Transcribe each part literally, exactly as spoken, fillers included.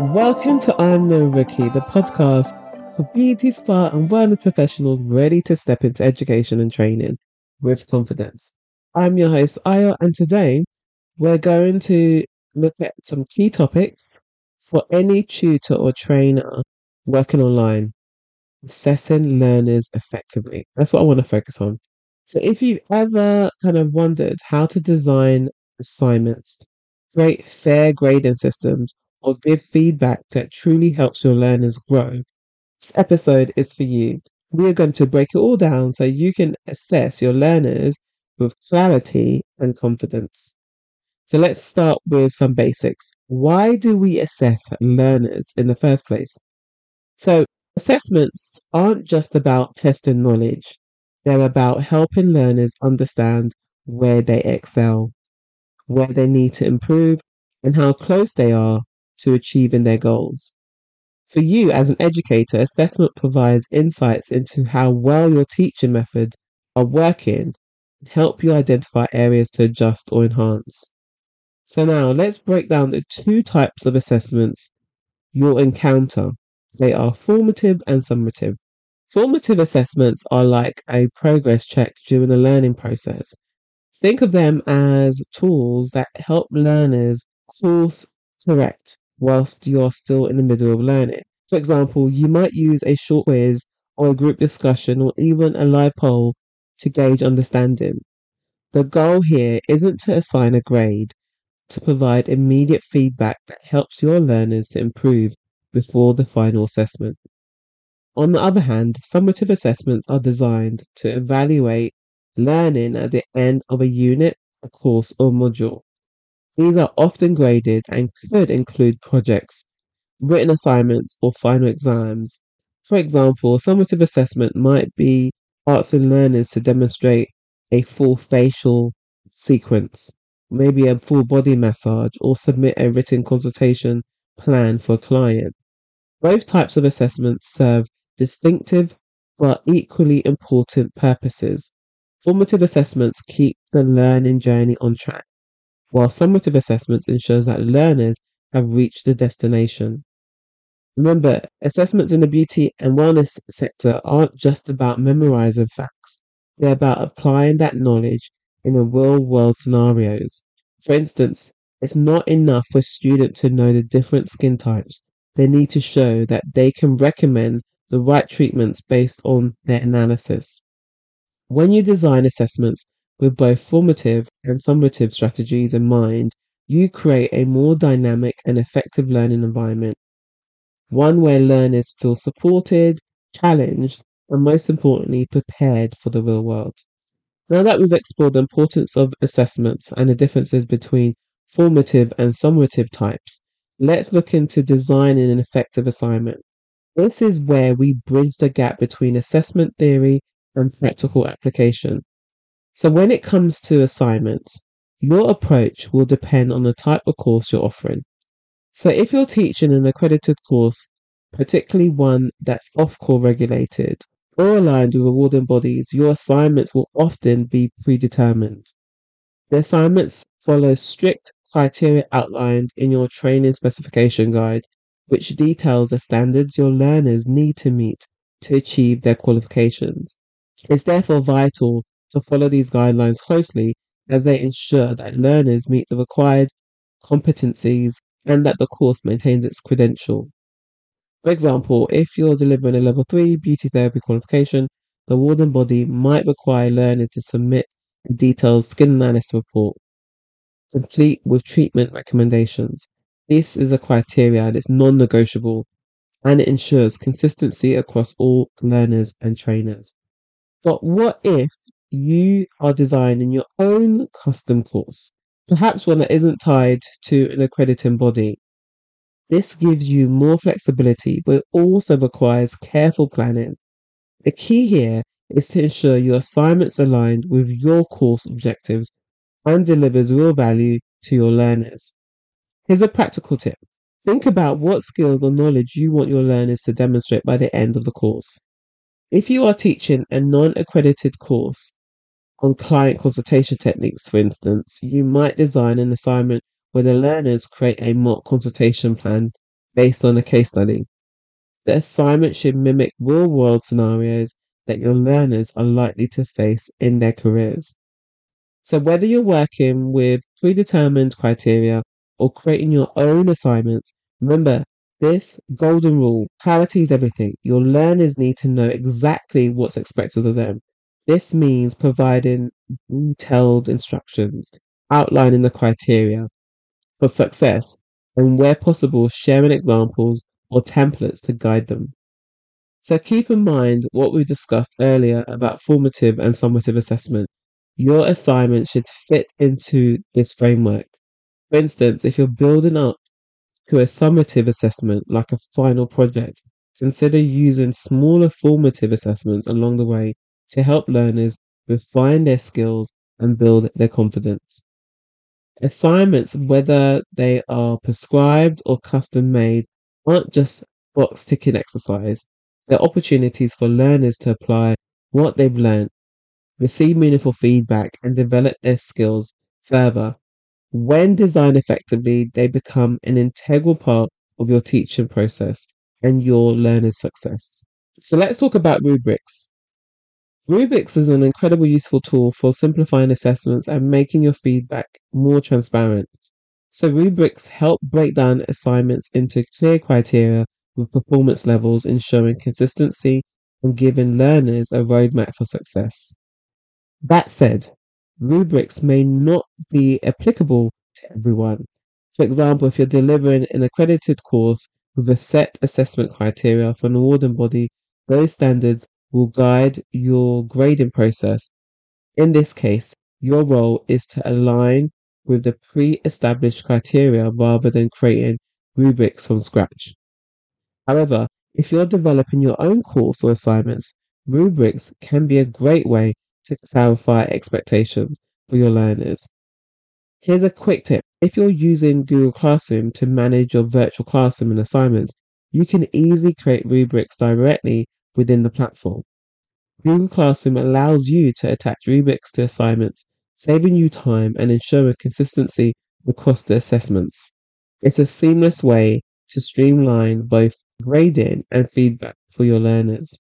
Welcome to I'm No Rookie, the podcast for beauty, spa, and wellness professionals ready to step into education and training with confidence. I'm your host, Aya, and today we're going to look at some key topics for any tutor or trainer working online, assessing learners effectively. That's what I want to focus on. So if you've ever kind of wondered how to design assignments, create fair grading systems, or give feedback that truly helps your learners grow, this episode is for you. We are going to break it all down so you can assess your learners with clarity and confidence. So let's start with some basics. Why do we assess learners in the first place? So assessments aren't just about testing knowledge. They're about helping learners understand where they excel, where they need to improve, and how close they are to achieving their goals. For you as an educator, assessment provides insights into how well your teaching methods are working and help you identify areas to adjust or enhance. So now let's break down the two types of assessments you'll encounter. They are formative and summative. Formative assessments are like a progress check during the learning process. Think of them as tools that help learners course correct whilst you're still in the middle of learning. For example, you might use a short quiz or a group discussion or even a live poll to gauge understanding. The goal here isn't to assign a grade, to provide immediate feedback that helps your learners to improve before the final assessment. On the other hand, summative assessments are designed to evaluate learning at the end of a unit, a course, or module. These are often graded and could include projects, written assignments, or final exams. For example, a summative assessment might be asking learners to demonstrate a full facial sequence, maybe a full body massage, or submit a written consultation plan for a client. Both types of assessments serve distinctive but equally important purposes. Formative assessments keep the learning journey on track, while summative assessments ensures that learners have reached the destination. Remember, assessments in the beauty and wellness sector aren't just about memorizing facts. They're about applying that knowledge in a real-world scenarios. For instance, it's not enough for a student to know the different skin types. They need to show that they can recommend the right treatments based on their analysis. When you design assessments with both formative and summative strategies in mind, you create a more dynamic and effective learning environment, one where learners feel supported, challenged, and most importantly, prepared for the real world. Now that we've explored the importance of assessments and the differences between formative and summative types, let's look into designing an effective assignment. This is where we bridge the gap between assessment theory and practical application. So when it comes to assignments, your approach will depend on the type of course you're offering. So if you're teaching an accredited course, particularly one that's off-core regulated or aligned with awarding bodies, your assignments will often be predetermined. The assignments follow strict criteria outlined in your training specification guide, which details the standards your learners need to meet to achieve their qualifications. It's therefore vital to follow these guidelines closely as they ensure that learners meet the required competencies and that the course maintains its credential. For example, if you're delivering a level three beauty therapy qualification, the awarding body might require learners to submit a detailed skin analysis report, complete with treatment recommendations. This is a criteria and it's non-negotiable, and it ensures consistency across all learners and trainers. But what if you are designing your own custom course, perhaps one that isn't tied to an accrediting body? This gives you more flexibility, but it also requires careful planning. The key here is to ensure your assignments aligned with your course objectives and delivers real value to your learners. Here's a practical tip. Think about what skills or knowledge you want your learners to demonstrate by the end of the course. If you are teaching a non-accredited course on client consultation techniques, for instance, you might design an assignment where the learners create a mock consultation plan based on a case study. The assignment should mimic real world scenarios that your learners are likely to face in their careers. So, whether you're working with predetermined criteria or creating your own assignments, remember this golden rule: clarity is everything. Your learners need to know exactly what's expected of them. This means providing detailed instructions, outlining the criteria for success, and where possible, sharing examples or templates to guide them. So keep in mind what we discussed earlier about formative and summative assessment. Your assignment should fit into this framework. For instance, if you're building up to a summative assessment like a final project, consider using smaller formative assessments along the way to help learners refine their skills and build their confidence. Assignments, whether they are prescribed or custom made, aren't just box ticking exercise. They're opportunities for learners to apply what they've learned, receive meaningful feedback, and develop their skills further. When designed effectively, they become an integral part of your teaching process and your learner's success. So let's talk about rubrics. Rubrics is an incredibly useful tool for simplifying assessments and making your feedback more transparent. So rubrics help break down assignments into clear criteria with performance levels, ensuring consistency and giving learners a roadmap for success. That said, rubrics may not be applicable to everyone. For example, if you're delivering an accredited course with a set assessment criteria for an awarding body, those standards will guide your grading process. In this case, your role is to align with the pre-established criteria rather than creating rubrics from scratch. However, if you're developing your own course or assignments, rubrics can be a great way to clarify expectations for your learners. Here's a quick tip. If you're using Google Classroom to manage your virtual classroom and assignments, you can easily create rubrics directly within the platform. Google Classroom allows you to attach rubrics to assignments, saving you time and ensuring consistency across the assessments. It's a seamless way to streamline both grading and feedback for your learners.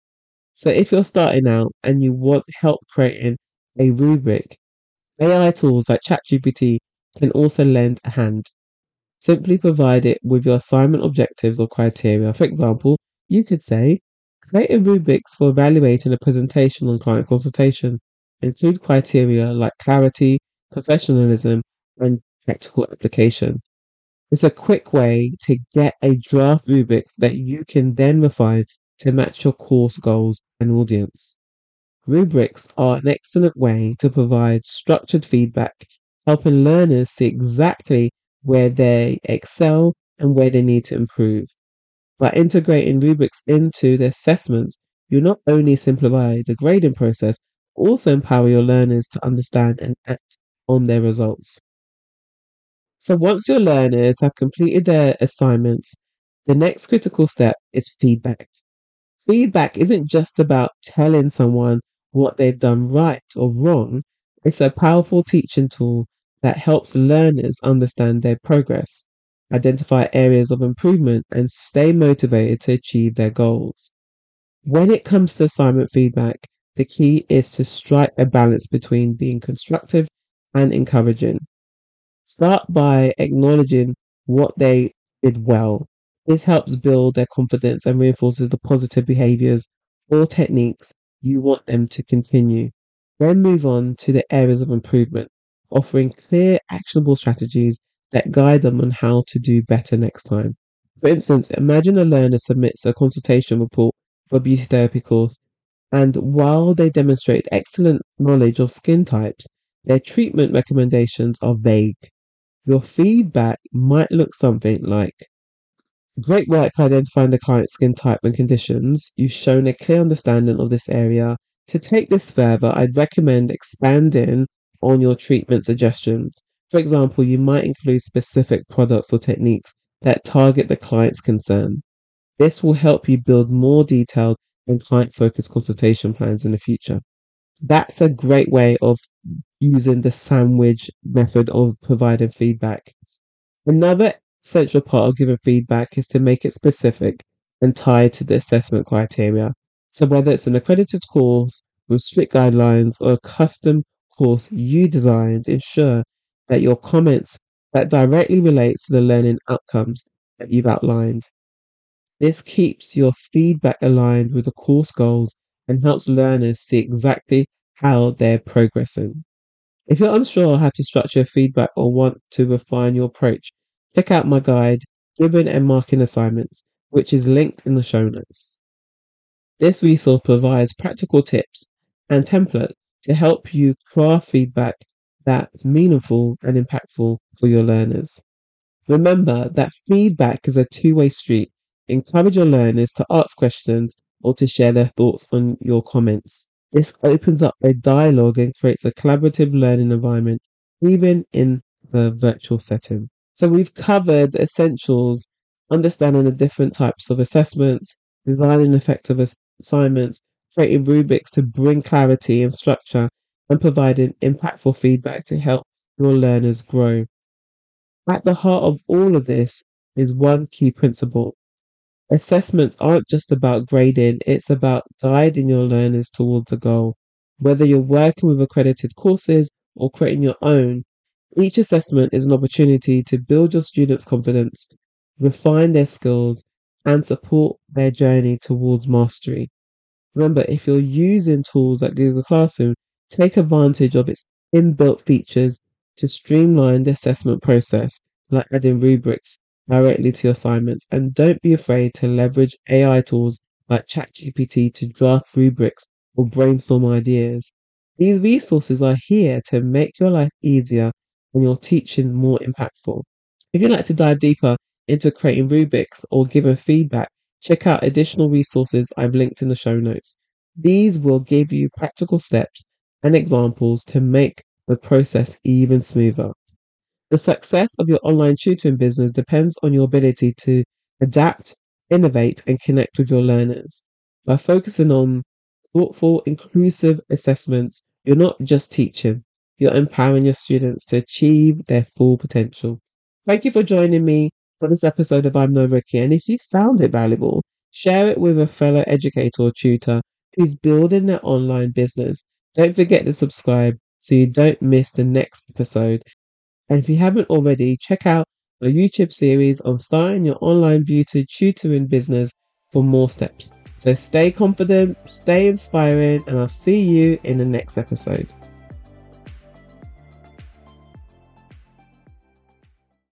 So if you're starting out and you want help creating a rubric, A I tools like ChatGPT can also lend a hand. Simply provide it with your assignment objectives or criteria. For example, you could say, create a rubrics for evaluating a presentation on client consultation. Include criteria like clarity, professionalism, and practical application. It's a quick way to get a draft rubric that you can then refine to match your course goals and audience. Rubrics are an excellent way to provide structured feedback, helping learners see exactly where they excel and where they need to improve. By integrating rubrics into the assessments, you not only simplify the grading process, but also empower your learners to understand and act on their results. So once your learners have completed their assignments, the next critical step is feedback. Feedback isn't just about telling someone what they've done right or wrong. It's a powerful teaching tool that helps learners understand their progress, identify areas of improvement, and stay motivated to achieve their goals. When it comes to assignment feedback, the key is to strike a balance between being constructive and encouraging. Start by acknowledging what they did well. This helps build their confidence and reinforces the positive behaviors or techniques you want them to continue. Then move on to the areas of improvement, offering clear, actionable strategies that guide them on how to do better next time. For instance, imagine a learner submits a consultation report for a beauty therapy course, and while they demonstrate excellent knowledge of skin types, their treatment recommendations are vague. Your feedback might look something like, great work identifying the client's skin type and conditions. You've shown a clear understanding of this area. To take this further, I'd recommend expanding on your treatment suggestions. For example, you might include specific products or techniques that target the client's concern. This will help you build more detailed and client-focused consultation plans in the future. That's a great way of using the sandwich method of providing feedback. Another central part of giving feedback is to make it specific and tied to the assessment criteria. So whether it's an accredited course with strict guidelines or a custom course you designed, ensure that your comments that directly relates to the learning outcomes that you've outlined. This keeps your feedback aligned with the course goals and helps learners see exactly how they're progressing. If you're unsure how to structure your feedback or want to refine your approach, check out my guide, Given and Marking Assignments, which is linked in the show notes. This resource provides practical tips and template to help you craft feedback that's meaningful and impactful for your learners. Remember that feedback is a two-way street. Encourage your learners to ask questions or to share their thoughts on your comments. This opens up a dialogue and creates a collaborative learning environment, even in the virtual setting. So we've covered the essentials, understanding the different types of assessments, designing effective assignments, creating rubrics to bring clarity and structure, and providing impactful feedback to help your learners grow. At the heart of all of this is one key principle. Assessments aren't just about grading, it's about guiding your learners towards a goal. Whether you're working with accredited courses or creating your own, each assessment is an opportunity to build your students' confidence, refine their skills, and support their journey towards mastery. Remember, if you're using tools like Google Classroom, take advantage of its inbuilt features to streamline the assessment process, like adding rubrics directly to your assignments. And don't be afraid to leverage A I tools like ChatGPT to draft rubrics or brainstorm ideas. These resources are here to make your life easier and your teaching more impactful. If you'd like to dive deeper into creating rubrics or giving feedback, check out additional resources I've linked in the show notes. These will give you practical steps and examples to make the process even smoother. The success of your online tutoring business depends on your ability to adapt, innovate, and connect with your learners. By focusing on thoughtful, inclusive assessments, you're not just teaching, you're empowering your students to achieve their full potential. Thank you for joining me for this episode of I'm No Rookie. And if you found it valuable, share it with a fellow educator or tutor who's building their online business. Don't forget to subscribe so you don't miss the next episode. And if you haven't already, check out my YouTube series on starting your online beauty tutoring business for more steps. So stay confident, stay inspiring, and I'll see you in the next episode.